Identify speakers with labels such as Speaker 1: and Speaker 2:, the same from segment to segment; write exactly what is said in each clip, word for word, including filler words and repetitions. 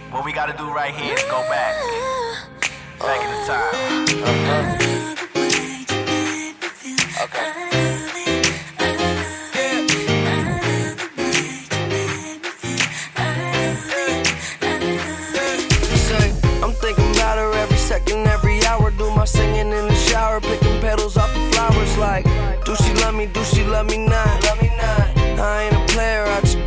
Speaker 1: What we gotta do right here is go back. Back in the time.
Speaker 2: Uh-huh. Okay. Say, I'm thinking about her every second, every hour. Do my singing in the shower, picking petals off the flowers. Like, do she love me? Do she love me not? Love me not. I ain't a player. I just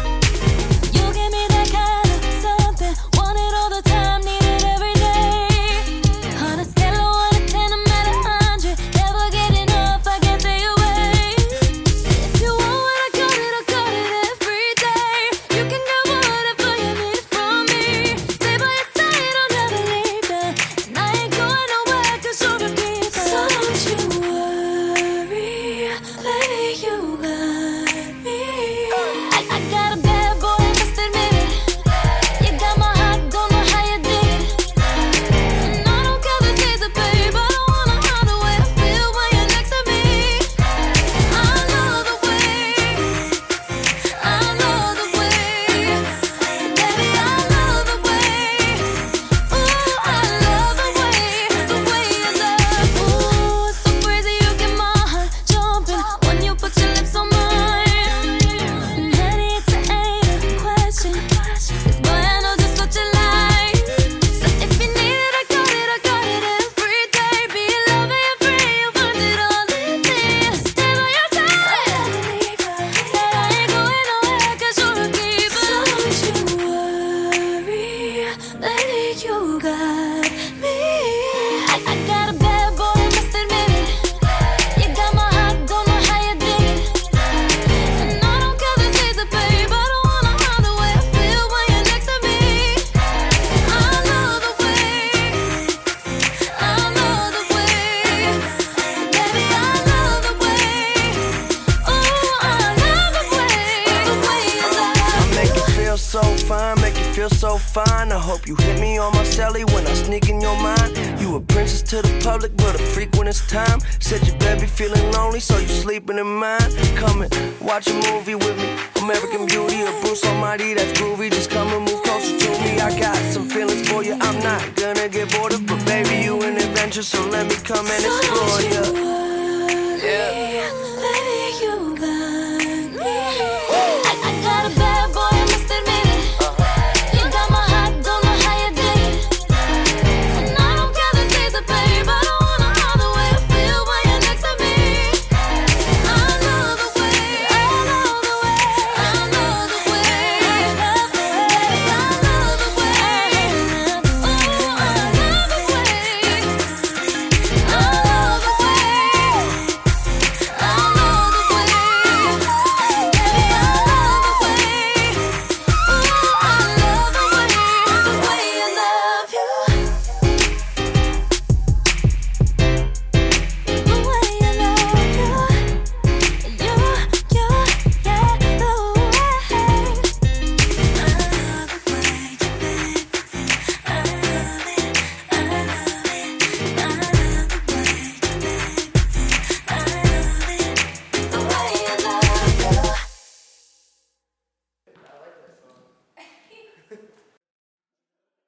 Speaker 2: you got me. I, I got a bad boy, must admit it. You got my heart, don't know how you did it. And I don't care the season, babe. I don't wanna hide the way I feel when you're next to me. I love the way, I love the way, baby, I love the way. Oh, I love the way, the way you love. I make you feel so fine, make you feel so fine. I hope you hit me on my celly when I sneak in your mind. You a princess to the public, but a freak when it's time. Said you better be feeling lonely, so you sleeping in mine. Come and watch a movie with me, American Beauty or Bruce Almighty, that's groovy. Just come and move closer to me. I got some feelings for you, I'm not gonna get bored of, but baby, you an adventure, so let me come and explore you. Yeah.